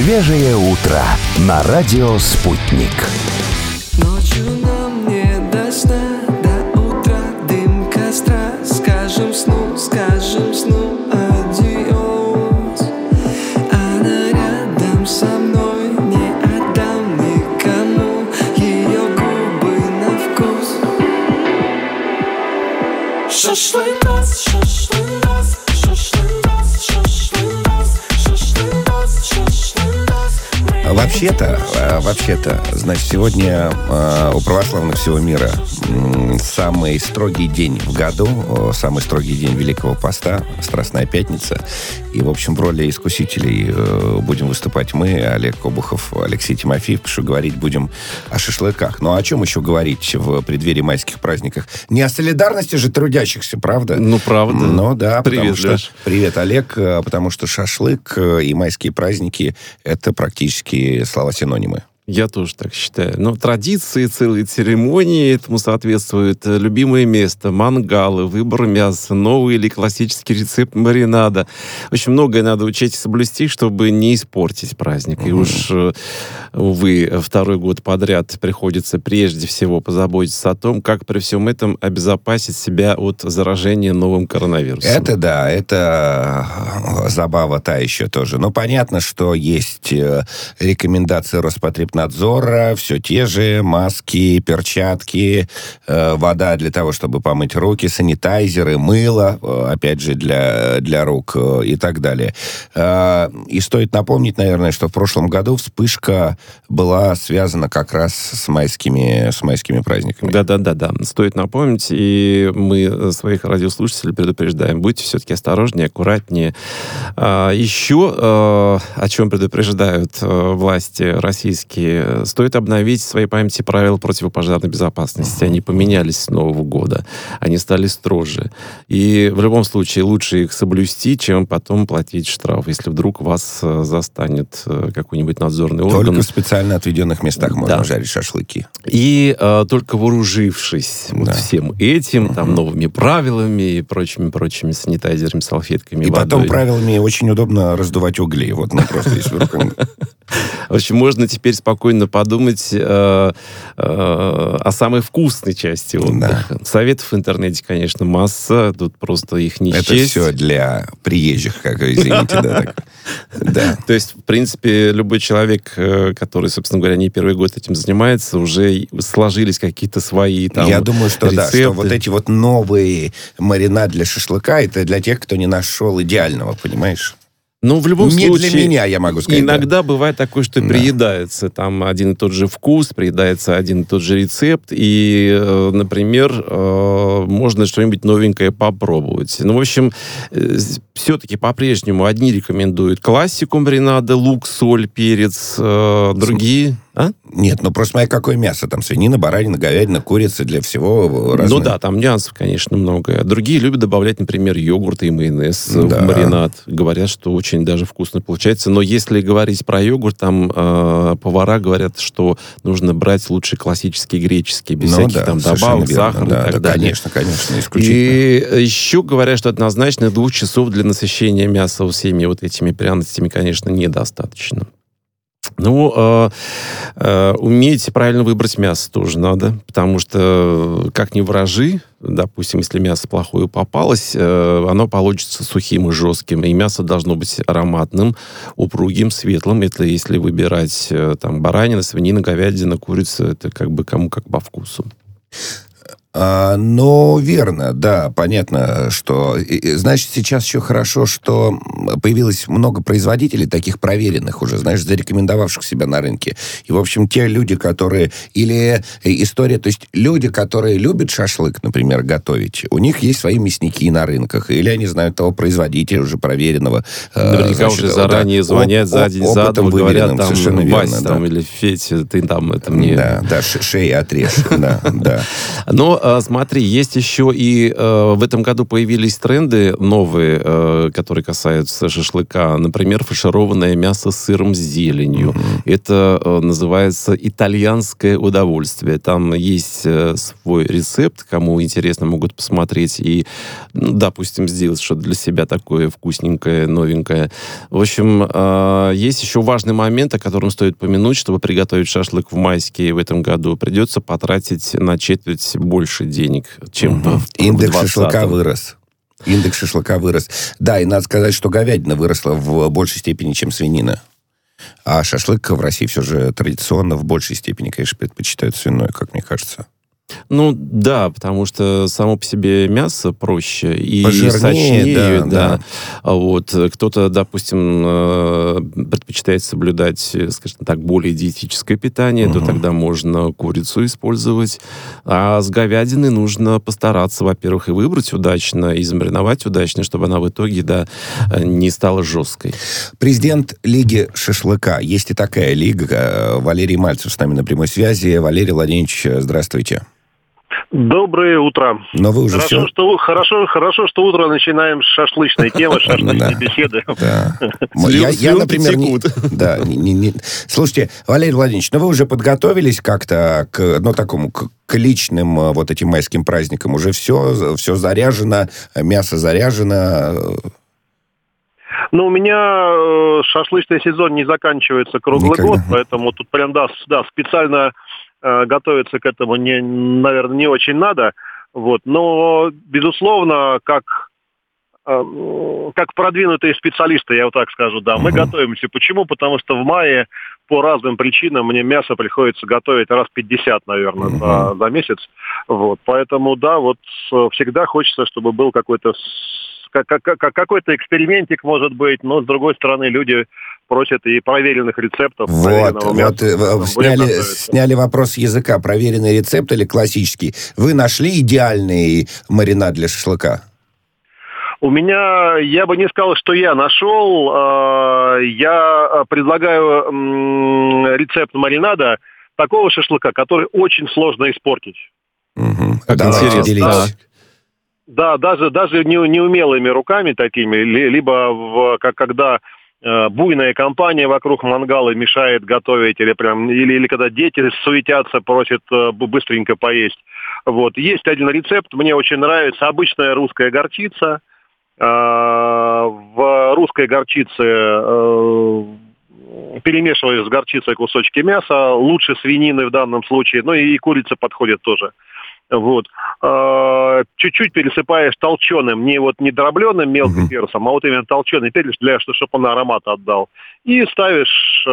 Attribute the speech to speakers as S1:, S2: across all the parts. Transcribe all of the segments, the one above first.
S1: Свежее утро на радио «Спутник».
S2: Ночью нам не до сна, до утра дым костра. Скажем сну адиос. Она рядом со мной, не отдам никому ее губы на вкус. Шашлындос, шашлындос, шашлындос, шашлындос, шашлындос, шашлындос.
S3: Вообще-то, значит, сегодня у православных всего мира самый строгий день в году, самый строгий день Великого Поста, Страстная Пятница. И, в общем, в роли искусителей будем выступать мы, Олег Кобухов, Алексей Тимофеев, потому что говорить будем о шашлыках. Ну, о чем еще говорить в преддверии майских праздников? Не о солидарности же трудящихся, правда?
S4: Ну, правда.
S3: Ну, да.
S4: Привет, Леш.
S3: Привет, Олег. Потому что шашлык и майские праздники — это практически слова-синонимы.
S4: Я тоже так считаю. Но традиции, целые церемонии этому соответствуют. Любимое место, мангалы, выбор мяса, новый или классический рецепт маринада. Очень многое надо учить и соблюсти, чтобы не испортить праздник. И уж, увы, второй год подряд приходится прежде всего позаботиться о том, как при всем этом обезопасить себя от заражения новым коронавирусом.
S3: Это да, это забава та еще тоже. Но понятно, что есть рекомендации Роспотребнадзора, все те же: маски, перчатки, вода для того, чтобы помыть руки, санитайзеры, мыло, опять же, для рук и так далее. И стоит напомнить, наверное, что в прошлом году вспышка была связана как раз с майскими праздниками.
S4: Да. Стоит напомнить, и мы своих радиослушателей предупреждаем. Будьте все-таки осторожнее, аккуратнее. Еще, о чем предупреждают власти российские, стоит обновить в своей памяти правила противопожарной безопасности. Они поменялись с Нового года. Они стали строже. И в любом случае лучше их соблюсти, чем потом платить штраф, если вдруг вас застанет какой-нибудь надзорный орган.
S3: Только в специально отведенных местах можно жарить шашлыки.
S4: И только вооружившись всем этим, там, новыми правилами и прочими санитайзерами, салфетками,
S3: и
S4: водой.
S3: потом правилами очень удобно раздувать угли. Вот, просто если вдруг...
S4: В общем, можно теперь спокойно подумать о самой вкусной части отдыха. Да. Советов в интернете, конечно, масса. Тут просто их не счесть.
S3: Это все для приезжих, извините, да.
S4: То есть, в принципе, любой человек, который, собственно говоря, не первый год этим занимается, уже сложились какие-то свои там
S3: Я думаю, что
S4: рецепты.
S3: Да, что вот эти вот новые маринад для шашлыка, это для тех, кто не нашел идеального, понимаешь?
S4: Ну, в любом случае...
S3: Не для меня, я могу сказать.
S4: Иногда бывает такое, что приедается там один и тот же вкус, приедается один и тот же рецепт, и, например, можно что-нибудь новенькое попробовать. Ну, в общем, все-таки по-прежнему одни рекомендуют классику маринада, лук, соль, перец, другие...
S3: Нет, просто смотри, какое мясо. Там свинина, баранина, говядина, курица, для всего разное.
S4: Ну да, там нюансов, конечно, много. Другие любят добавлять, например, йогурт и майонез в маринад. Говорят, что очень даже вкусно получается. Но если говорить про йогурт, там повара говорят, что нужно брать лучше классический греческий, без всяких там добавок, сахара и так далее.
S3: Конечно, исключительно.
S4: И еще говорят, что однозначно 2 часов для насыщения мяса всеми вот этими пряностями, конечно, недостаточно. Ну, уметь правильно выбрать мясо тоже надо, потому что, как ни ворожи, допустим, если мясо плохое попалось, оно получится сухим и жестким, и мясо должно быть ароматным, упругим, светлым. Это если выбирать там баранина, свинина, говядина, курица, это как бы кому как по вкусу.
S3: Ну, верно, да, понятно, что... Значит, сейчас еще хорошо, что появилось много производителей, таких проверенных уже, знаешь, зарекомендовавших себя на рынке. И, в общем, те люди, которые... Или история... То есть люди, которые любят шашлык, например, готовить, у них есть свои мясники на рынках, или они знают того производителя уже проверенного.
S4: Наверняка уже заранее звонят за день, за два, говорят, там, Вася,
S3: там,
S4: или Федя, ты там, это мне...
S3: Да, шеи отрежь, да.
S4: Но смотри, есть еще и в этом году появились тренды новые, которые касаются шашлыка. Например, фаршированное мясо с сыром с зеленью. Это называется итальянское удовольствие. Там есть свой рецепт, кому интересно, могут посмотреть и, допустим, сделать что-то для себя такое вкусненькое, новенькое. В общем, есть еще важный момент, о котором стоит помянуть, чтобы приготовить шашлык в майске в этом году. Придется потратить на четверть больше денег, чем в
S3: Индекс
S4: 2020.
S3: шашлыка вырос. Индекс шашлыка вырос. Да, и надо сказать, что говядина выросла в большей степени, чем свинина. А шашлык в России все же традиционно в большей степени, конечно, предпочитают свиное, как мне кажется.
S4: Ну, да, потому что само по себе мясо проще и
S3: Пожирнее,
S4: сочнее.
S3: да.
S4: Вот. Кто-то, допустим, предпочитает соблюдать, скажем так, более диетическое питание, то тогда можно курицу использовать. А с говядиной нужно постараться, во-первых, и выбрать удачно, и замариновать удачно, чтобы она в итоге, не стала жесткой.
S3: Президент Лиги шашлыка. Есть и такая лига. Валерий Мальцев с нами на прямой связи. Валерий Владимирович, здравствуйте.
S5: Доброе утро.
S3: Но вы уже
S5: Хорошо, что утро начинаем с шашлычной темы, шашлычной беседы.
S3: Я, например, Слушайте, Валерий Владимирович, вы уже подготовились как-то к личным вот этим майским праздникам? Уже все заряжено, мясо заряжено?
S5: У меня шашлычный сезон не заканчивается круглый год, поэтому тут прям, специально готовиться к этому, наверное, не очень надо. Вот. Но, безусловно, как продвинутые специалисты, я вот так скажу, мы готовимся. Почему? Потому что в мае по разным причинам мне мясо приходится готовить раз 50, наверное, за месяц. Вот. Поэтому, всегда хочется, чтобы был какой-то экспериментик, может быть, но, с другой стороны, люди просят и проверенных рецептов.
S3: Сняли вопрос с языка. Проверенный рецепт или классический? Вы нашли идеальный маринад для шашлыка?
S5: У меня, я бы не сказал, что я нашел. Я предлагаю рецепт маринада такого шашлыка, который очень сложно испортить.
S3: Давайте делитесь.
S5: Да, даже неумелыми руками такими, либо когда буйная компания вокруг мангала мешает готовить, или когда дети суетятся, просят быстренько поесть. Вот. Есть один рецепт, мне очень нравится, обычная русская горчица. В русской горчице перемешиваешь с горчицей кусочки мяса, лучше свинины в данном случае, и курица подходит тоже. Вот. Чуть-чуть пересыпаешь толченым, не дробленым мелким перцем, а вот именно толченый перец, чтобы он аромат отдал. И ставишь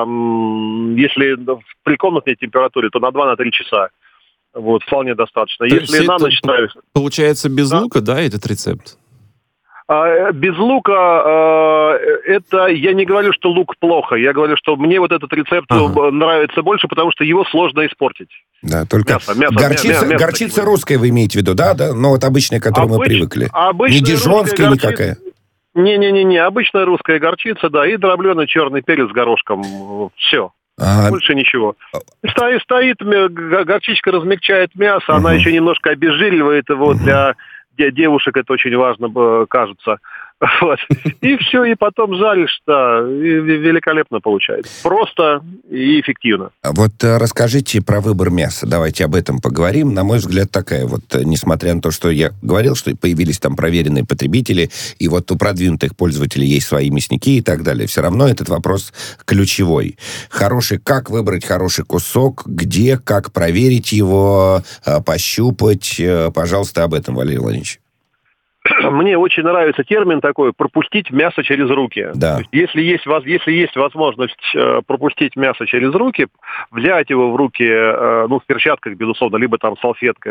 S5: если при комнатной температуре, то на 2-3 часа. Вот, вполне достаточно. Если на ночь ставишь...
S4: Получается без лука, этот рецепт?
S5: Без лука, это я не говорю, что лук плохо. Я говорю, что мне вот этот рецепт нравится больше, потому что его сложно испортить.
S3: Да, только горчица русская вы имеете в виду, да? Но вот обычная, к которой мы привыкли. Не дижонская никакая.
S5: Не, обычная русская горчица, и дробленый черный перец с горошком. Все. Больше ничего. Стоит, горчичка размягчает мясо, она еще немножко обезжиривает его для девушек, это очень важно, кажется. Вот. И все, и потом жаришь, и великолепно получается. Просто и эффективно.
S3: Вот расскажите про выбор мяса. Давайте об этом поговорим. На мой взгляд, такая несмотря на то, что я говорил, что появились там проверенные потребители, и у продвинутых пользователей есть свои мясники и так далее, все равно этот вопрос ключевой. Как выбрать хороший кусок, где, как проверить его, пощупать. Пожалуйста, об этом, Валерий Владимирович.
S5: Мне очень нравится термин такой «пропустить мясо через руки».
S3: Да.
S5: Если есть возможность пропустить мясо через руки, взять его в руки, в перчатках, безусловно, либо там салфеткой,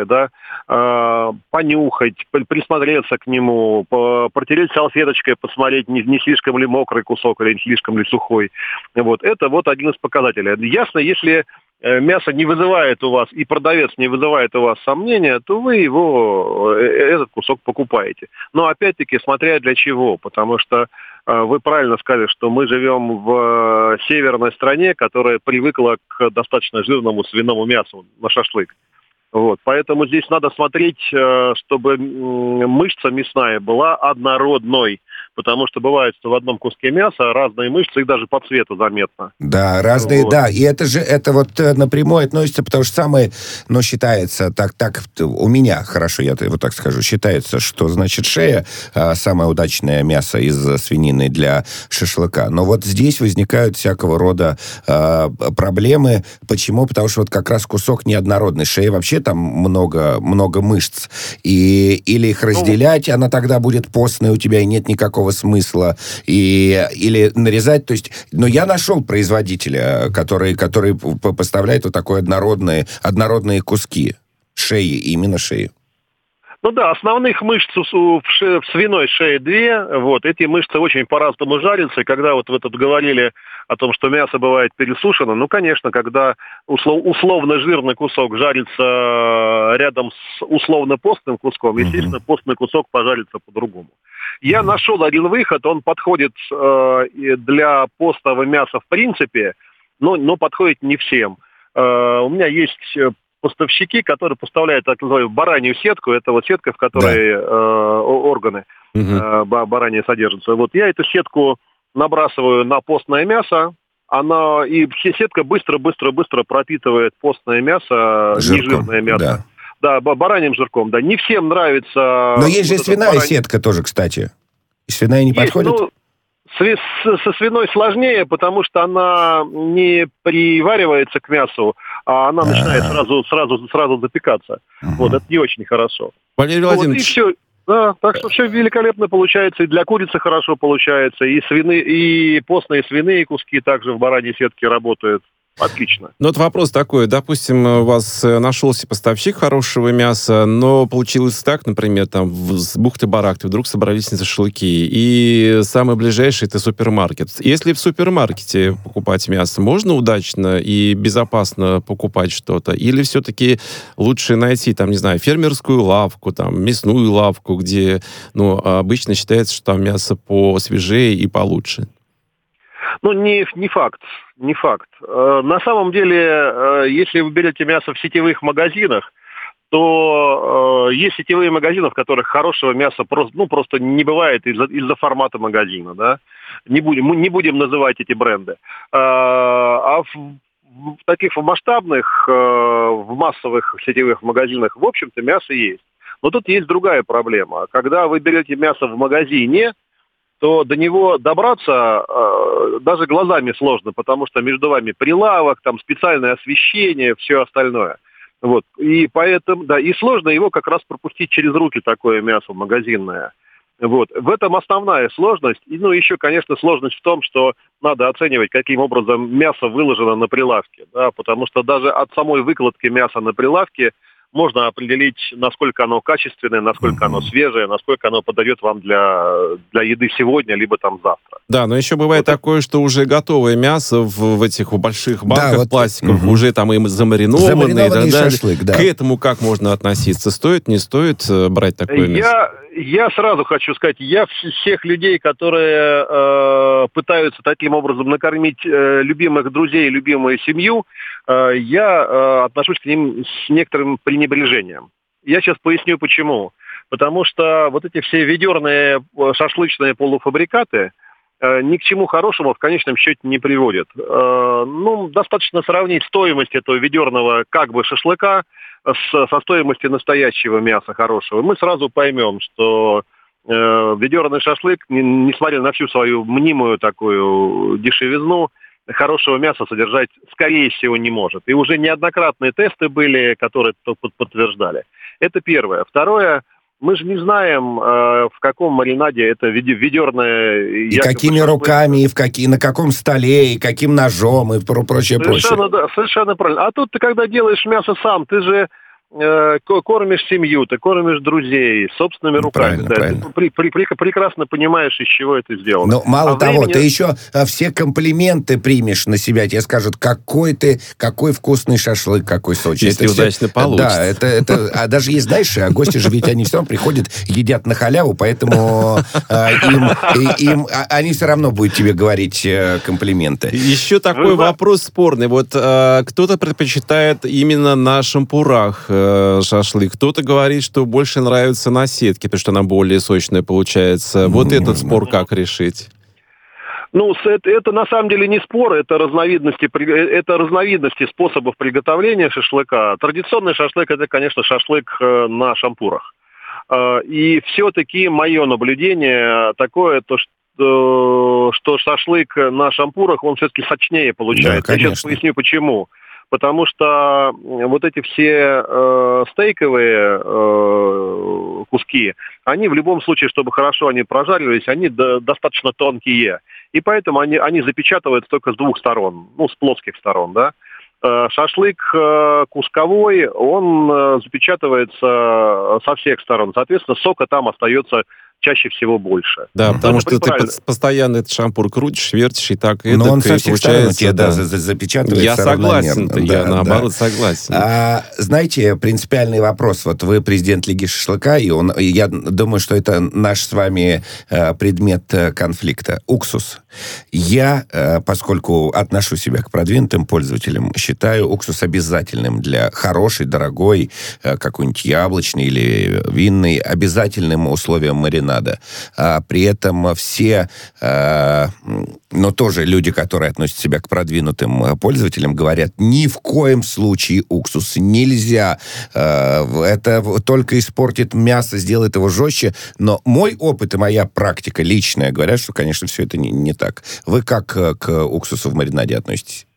S5: понюхать, присмотреться к нему, протереть салфеточкой, посмотреть, не слишком ли мокрый кусок или не слишком ли сухой. Вот. Это один из показателей. Ясно, если мясо не вызывает у вас, и продавец не вызывает у вас сомнения, то вы этот кусок покупаете. Но опять-таки, смотря для чего, потому что вы правильно сказали, что мы живем в северной стране, которая привыкла к достаточно жирному свиному мясу на шашлык. Вот, поэтому здесь надо смотреть, чтобы мышца мясная была однородной, потому что бывает, что в одном куске мяса разные мышцы, их даже по цвету заметно.
S3: Да, разные,
S5: Вот.
S3: да. И это вот напрямую относится, потому что самое, ну, считается, так у меня, хорошо, я вот так скажу, считается, что, значит, шея самое удачное мясо из свинины для шашлыка. Но вот здесь возникают всякого рода проблемы. Почему? Потому что вот как раз кусок неоднородный. Шея вообще там много мышц. Или их разделять, она тогда будет постной у тебя, и нет никакого смысла. Или нарезать. То есть, но я нашел производителя, который поставляет вот такой однородные куски шеи, именно шеи.
S5: Ну да, основных мышц в свиной шее 2, вот, эти мышцы очень по-разному жарятся, и когда вот вы тут говорили о том, что мясо бывает пересушено, ну, конечно, когда условно жирный кусок жарится рядом с условно постным куском, естественно, постный кусок пожарится по-другому. Я нашел один выход, он подходит для постного мяса в принципе, но подходит не всем. У меня есть поставщики, которые поставляют так называемую баранью сетку. Это вот сетка, в которой органы бараньи содержатся. Вот я эту сетку набрасываю на постное мясо, и сетка быстро пропитывает постное мясо,
S3: жирком,
S5: нежирное мясо.
S3: Да.
S5: Да, бараньим жирком, да. Не всем нравится...
S3: Но есть же свиная сетка тоже, кстати. И свиная не подходит?
S5: Ну, со свиной сложнее, потому что она не приваривается к мясу, а она начинает сразу запекаться. Вот, это не очень хорошо.
S4: Валерий Владимирович...
S5: Вот, и все. Да, так что все великолепно получается, и для курицы хорошо получается, и постные свиные куски также в бараньей сетке работают. Отлично.
S4: Ну, вот вопрос такой. Допустим, у вас нашелся поставщик хорошего мяса, но получилось так, например, там с бухты-барахты вдруг собрались на шашлыки, и самый ближайший — это супермаркет. Если в супермаркете покупать мясо, можно удачно и безопасно покупать что-то? Или все-таки лучше найти, там, не знаю, фермерскую лавку, там, мясную лавку, где, ну, обычно считается, что там мясо посвежее и получше?
S5: Ну, не факт. На самом деле, если вы берете мясо в сетевых магазинах, то есть сетевые магазины, в которых хорошего мяса просто не бывает из-за формата магазина, да. Не будем называть эти бренды. А в таких масштабных, в массовых сетевых магазинах, в общем-то, мясо есть. Но тут есть другая проблема. Когда вы берете мясо в магазине, то до него добраться даже глазами сложно, потому что между вами прилавок, там специальное освещение, все остальное. Вот. И поэтому, да, и сложно его как раз пропустить через руки, такое мясо магазинное. Вот. В этом основная сложность. И, ну, еще, конечно, сложность в том, что надо оценивать, каким образом мясо выложено на прилавке. Да, потому что даже от самой выкладки мяса на прилавке можно определить, насколько оно качественное, насколько оно свежее, насколько оно подойдет вам для еды сегодня, либо там завтра.
S4: Да, но еще бывает такое, что уже готовое мясо в этих больших банках пластиковых, уже там им замаринованный
S3: шашлык, да.
S4: К этому как можно относиться? Стоит, не стоит брать такое мясо?
S5: Я сразу хочу сказать, я всех людей, которые пытаются таким образом накормить любимых друзей, любимую семью, я отношусь к ним с некоторым пренебрежением. Я сейчас поясню, почему. Потому что вот эти все ведерные шашлычные полуфабрикаты ни к чему хорошему в конечном счете не приводят. Ну, достаточно сравнить стоимость этого ведерного как бы шашлыка со стоимостью настоящего мяса хорошего. Мы сразу поймем, что ведерный шашлык, несмотря на всю свою мнимую такую дешевизну, хорошего мяса содержать, скорее всего, не может. И уже неоднократные тесты были, которые это подтверждали. Это первое. Второе, мы же не знаем, в каком маринаде это ведерное...
S3: И какими руками, и на каком столе, и каким ножом, и прочее.
S5: Да, совершенно правильно. А тут ты, когда делаешь мясо сам, ты же кормишь семью, ты кормишь друзей собственными руками.
S3: Правильно.
S5: Ты прекрасно понимаешь, из чего это сделано.
S3: Но мало того, ты еще все комплименты примешь на себя. Тебе скажут, какой вкусный шашлык, какой сочный.
S4: Если удачно получится.
S3: Да, а даже есть, знаешь, гости же ведь они все равно приходят, едят на халяву, поэтому они все равно будут тебе говорить комплименты.
S4: Еще такой вопрос спорный. Вот кто-то предпочитает именно на шампурах шашлык. Кто-то говорит, что больше нравится на сетке, потому что она более сочная получается. Вот этот спор как решить?
S5: Ну, это на самом деле не спор, это разновидности способов приготовления шашлыка. Традиционный шашлык – это, конечно, шашлык на шампурах. И все-таки мое наблюдение такое, что шашлык на шампурах, он все-таки сочнее получается.
S3: Да,
S5: я сейчас поясню, почему. Потому что вот эти все стейковые куски, они в любом случае, чтобы хорошо они прожарились, они достаточно тонкие. И поэтому они запечатываются только с двух сторон, с плоских сторон, да. Шашлык кусковой, он запечатывается со всех сторон. Соответственно, сока там остается чаще всего больше.
S4: Да, потому что ты постоянно этот шампур крутишь, вертишь, и так
S3: но он со всех сторон тебе запечатывается.
S4: Я согласен, я наоборот согласен.
S3: Знаете, принципиальный вопрос. Вот вы президент Лиги шашлыка, и я думаю, что это наш с вами предмет конфликта. Уксус. Я, поскольку отношу себя к продвинутым пользователям, считаю уксус обязательным для хорошей, дорогой, какой-нибудь яблочный или винный, обязательным условием маринада. При этом все, но тоже люди, которые относят себя к продвинутым пользователям, говорят, ни в коем случае уксус нельзя. Это только испортит мясо, сделает его жестче. Но мой опыт и моя практика личная говорят, что, конечно, все это не так. Вы как к уксусу в маринаде относитесь?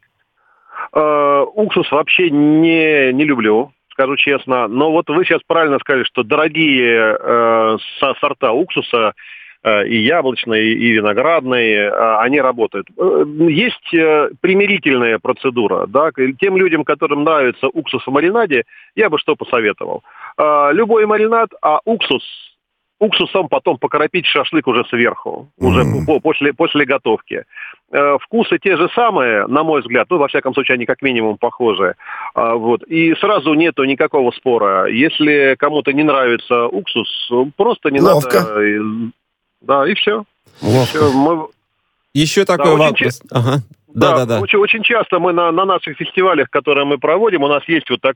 S5: Уксус вообще не люблю, скажу честно. Но вот вы сейчас правильно сказали, что дорогие сорта уксуса, и яблочные, и виноградные, они работают. Есть примирительная процедура. Да? Тем людям, которым нравится уксус в маринаде, я бы что посоветовал. Любой маринад, а уксусом потом покропить шашлык уже сверху, уже после готовки. Вкусы те же самые, на мой взгляд, во всяком случае, они как минимум похожи. Вот. И сразу нету никакого спора. Если кому-то не нравится уксус, просто не
S3: Ловко.
S5: надо... Да, и все.
S3: Ловко.
S4: Еще такой вопрос. Да.
S5: Очень часто мы на наших фестивалях, которые мы проводим, у нас есть вот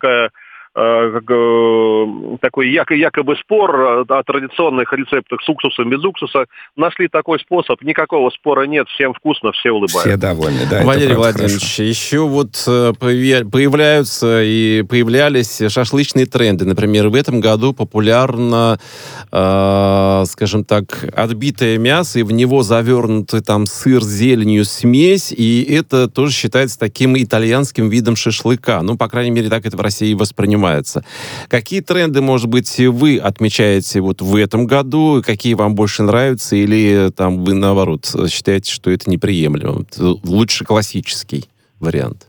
S5: такой якобы спор о традиционных рецептах с уксусом, без уксуса. Нашли такой способ, никакого спора нет, всем вкусно, все улыбаются.
S3: Все довольны, да.
S4: Валерий Владимирович, еще вот появляются и появлялись шашлычные тренды. Например, в этом году популярно, скажем так, отбитое мясо, и в него завернутый там сыр с зеленью, смесь, и это тоже считается таким итальянским видом шашлыка. По крайней мере, так это в России воспринимается. Какие тренды, может быть, вы отмечаете вот в этом году? Какие вам больше нравятся? Или там вы, наоборот, считаете, что это неприемлемо? Лучше классический вариант.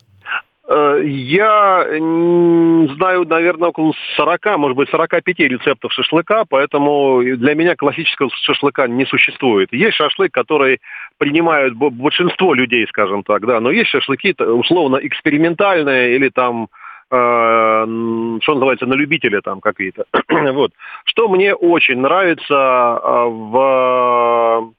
S5: Я знаю, наверное, около 40, может быть, 45 рецептов шашлыка, поэтому для меня классического шашлыка не существует. Есть шашлык, который принимают большинство людей, скажем так, да, но есть шашлыки условно экспериментальные или там что называется, на любителя там какие-то. Вот. Что мне очень нравится в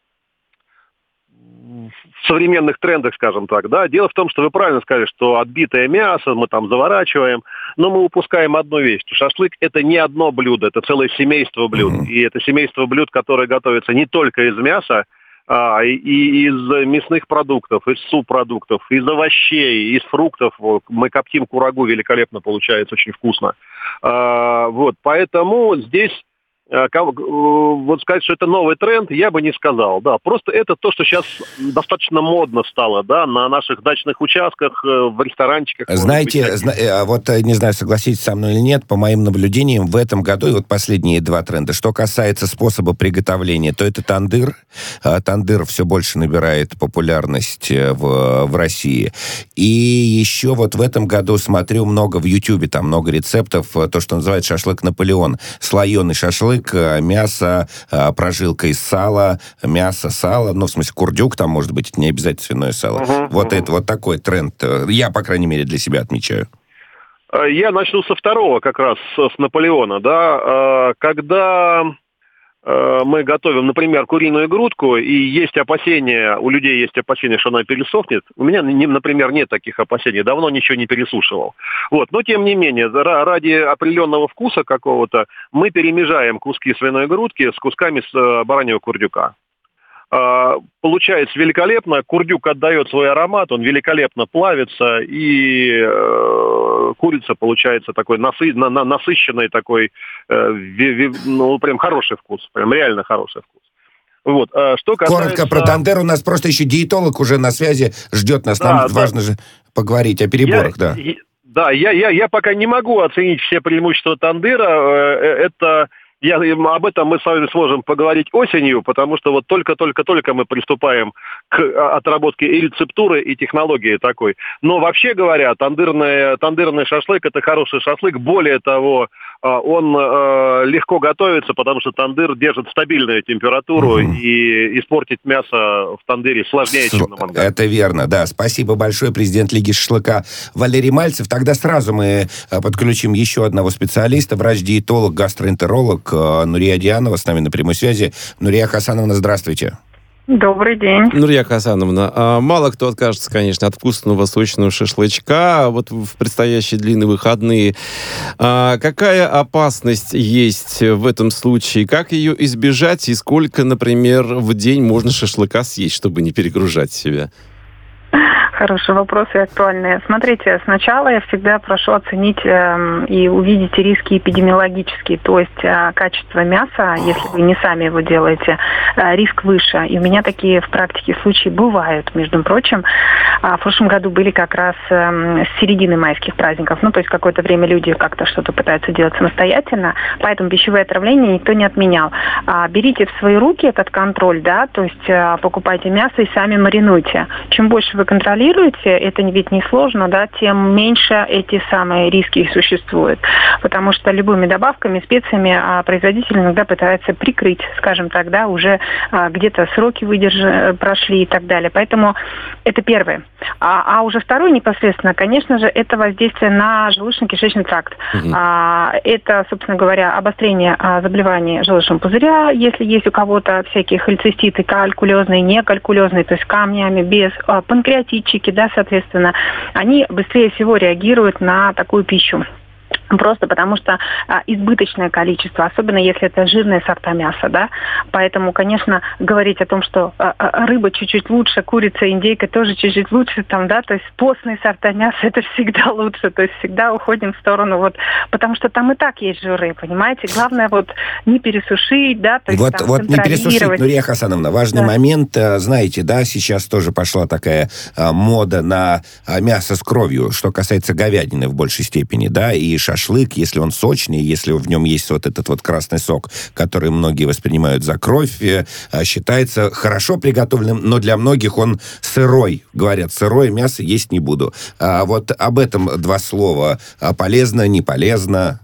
S5: современных трендах, скажем так, да, дело в том, что вы правильно сказали, что отбитое мясо мы там заворачиваем, но мы упускаем одну вещь, что шашлык – это не одно блюдо, это целое семейство блюд, и это семейство блюд, которое готовится не только из мяса, и из мясных продуктов, из субпродуктов, из овощей, из фруктов. Мы коптим курагу, великолепно получается, очень вкусно. Вот, поэтому здесь вот сказать, что это новый тренд, я бы не сказал. Да, просто это то, что сейчас достаточно модно стало, да, на наших дачных участках, в ресторанчиках.
S3: Знаете, вот не знаю, согласитесь со мной или нет, по моим наблюдениям, в этом году, и вот последние два тренда, что касается способа приготовления, то это тандыр. Тандыр все больше набирает популярность в России. И еще вот в этом году смотрю много в Ютьюбе, там много рецептов, то, что называется шашлык Наполеон. Слоеный шашлык, мясо, прожилка из сала, мясо, сало, в смысле курдюк, там может быть, это не обязательно свиное сало. Это вот такой тренд. Я, по крайней мере, для себя отмечаю.
S5: Я начну со второго, как раз, с Наполеона, да. Когда мы готовим, например, куриную грудку, и есть опасения, у людей есть опасения, что она пересохнет. У меня, например, нет таких опасений, давно ничего не пересушивал. Вот. Но, тем не менее, ради определенного вкуса какого-то мы перемежаем куски свиной грудки с кусками бараньего курдюка. Получается великолепно, курдюк отдает свой аромат, он великолепно плавится, и курица получается такой насыщенный такой, прям хороший вкус, прям реально хороший вкус. Вот. Что касается...
S3: Коротко про тандыр, у нас просто еще диетолог уже на связи ждет нас, нам важно же поговорить о переборах,
S5: Да, я пока не могу оценить все преимущества тандыра, об этом мы с вами сможем поговорить осенью, потому что вот только мы приступаем к отработке и рецептуры, и технологии такой. Но вообще говоря, тандырный шашлык – это хороший шашлык. Более того, он легко готовится, потому что тандыр держит стабильную температуру, и испортить мясо в тандыре сложнее, чем на мангале.
S3: Это верно, да. Спасибо большое, президент Лиги шашлыка Валерий Мальцев. Тогда сразу мы подключим еще одного специалиста, врач-диетолог, гастроэнтеролог Нурия Дианова с нами на прямой связи. Нурия Хасановна, здравствуйте.
S6: Добрый день.
S4: Нурия Хасановна, мало кто откажется, конечно, от вкусного сочного шашлычка. Вот в предстоящие длинные выходные. Какая опасность есть в этом случае? Как ее избежать? И сколько, например, в день можно шашлыка съесть, чтобы не перегружать себя?
S6: Хороший вопрос и актуальный. Смотрите, сначала я всегда прошу оценить и увидеть риски эпидемиологические, то есть качество мяса, если вы не сами его делаете, риск выше. И у меня такие в практике случаи бывают, между прочим. В прошлом году были как раз с середины майских праздников. То есть какое-то время люди как-то что-то пытаются делать самостоятельно, поэтому пищевые отравления никто не отменял. Берите в свои руки этот контроль, да, то есть покупайте мясо и сами маринуйте. Чем больше вы контролируете, это ведь не сложно, да, тем меньше эти самые риски существуют. Потому что любыми добавками, специями производитель иногда пытается прикрыть, скажем так, да, уже где-то сроки прошли и так далее. Поэтому это первое. А уже второе непосредственно, конечно же, это воздействие на желудочно-кишечный тракт. Это, собственно говоря, обострение заболеваний желудочного пузыря, если есть у кого-то всякие холециститы, калькулезные, некалькулезные, то есть камнями, без, панкреатитчики, да, соответственно, они быстрее всего реагируют на такую пищу. Просто потому что избыточное количество, особенно если это жирные сорта мяса, да. Поэтому, конечно, говорить о том, что рыба чуть-чуть лучше, курица, индейка тоже чуть-чуть лучше, там, да, то есть постные сорта мяса, это всегда лучше, то есть всегда уходим в сторону, вот, потому что там и так есть жиры, понимаете. Главное вот не пересушить, да, то есть
S3: вот,
S6: там
S3: вот не пересушить, Нурия Хасановна, важный момент, знаете, да, сейчас тоже пошла такая мода на мясо с кровью, что касается говядины в большей степени, да, и шашлык, если он сочный, если в нем есть вот этот вот красный сок, который многие воспринимают за кровь, считается хорошо приготовленным, но для многих он сырой. Говорят, сырое мясо есть не буду. Вот об этом два слова. Полезно, не полезно?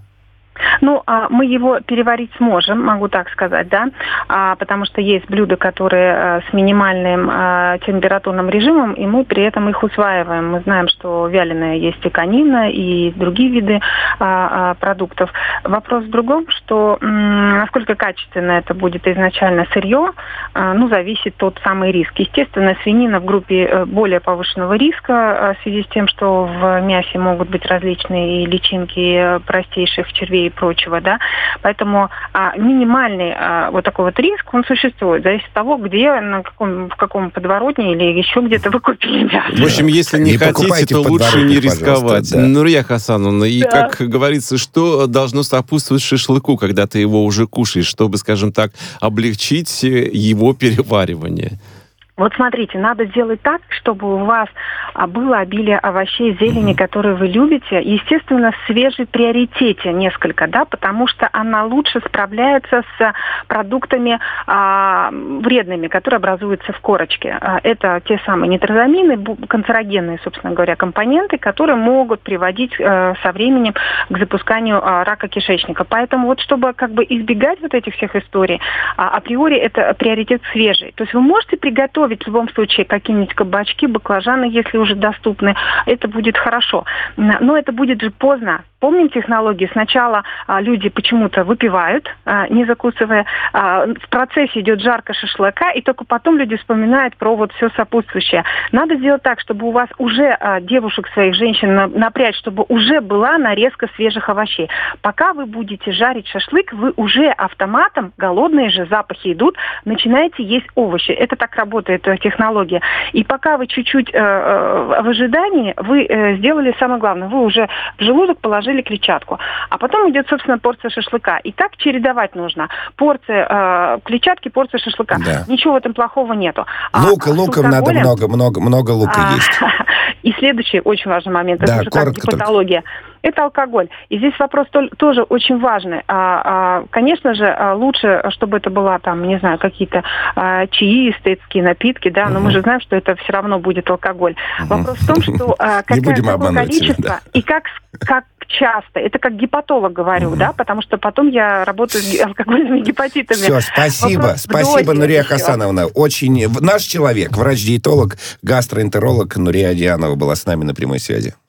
S6: Мы его переварить сможем, могу так сказать, да, потому что есть блюда, которые с минимальным температурным режимом, и мы при этом их усваиваем. Мы знаем, что вяленое есть и конина, и другие виды продуктов. Вопрос в другом, что насколько качественно это будет изначально сырье, зависит тот самый риск. Естественно, свинина в группе более повышенного риска в связи с тем, что в мясе могут быть различные личинки простейших червей и прочего, да, поэтому минимальный вот такой вот риск, он существует, зависит от того, где, в каком подворотне или еще где-то вы купили мясо.
S4: В общем, если не хотите, то лучше не рисковать. Да. Нурия Хасановна, и как говорится, что должно сопутствовать шашлыку, когда ты его уже кушаешь, чтобы, скажем так, облегчить его переваривание?
S6: Вот смотрите, надо сделать так, чтобы у вас было обилие овощей, зелени, которые вы любите. Естественно, свежий в приоритете несколько, да, потому что она лучше справляется с продуктами вредными, которые образуются в корочке. Это те самые нитрозамины, канцерогенные, собственно говоря, компоненты, которые могут приводить со временем к запусканию рака кишечника. Поэтому вот чтобы избегать вот этих всех историй, априори это приоритет свежий. То есть вы можете приготовить готовить в любом случае какие-нибудь кабачки, баклажаны, если уже доступны. Это будет хорошо. Но это будет же поздно. Помним технологии. Сначала люди почему-то выпивают, не закусывая. В процессе идет жарка шашлыка, и только потом люди вспоминают про вот все сопутствующее. Надо сделать так, чтобы у вас уже девушек своих, женщин напрячь, чтобы уже была нарезка свежих овощей. Пока вы будете жарить шашлык, вы уже автоматом, голодные же запахи идут, начинаете есть овощи. Это так работает технология. И пока вы чуть-чуть в ожидании, вы сделали самое главное. Вы уже в желудок положили клетчатку. А потом идет, собственно, порция шашлыка. И так чередовать нужно. Порция клетчатки, порция шашлыка.
S3: Да.
S6: Ничего в этом плохого нету.
S3: Луком надо много лука есть.
S6: И следующий очень важный момент,
S3: Да,
S6: это уже как гепатология. Это алкоголь. И здесь вопрос тоже очень важный. Конечно же, лучше, чтобы это была, там, не знаю, какие-то чаи, эстетские напитки, да, но мы же знаем, что это все равно будет алкоголь. Вопрос в том, что какое количество и как часто. Это как гипатолог говорю, да, потому что потом я работаю с алкогольными гепатитами.
S3: Все, спасибо, Нурия Хасановна. Очень наш человек, врач-диетолог, гастроэнтеролог Нурия Дианова была с нами на прямой связи.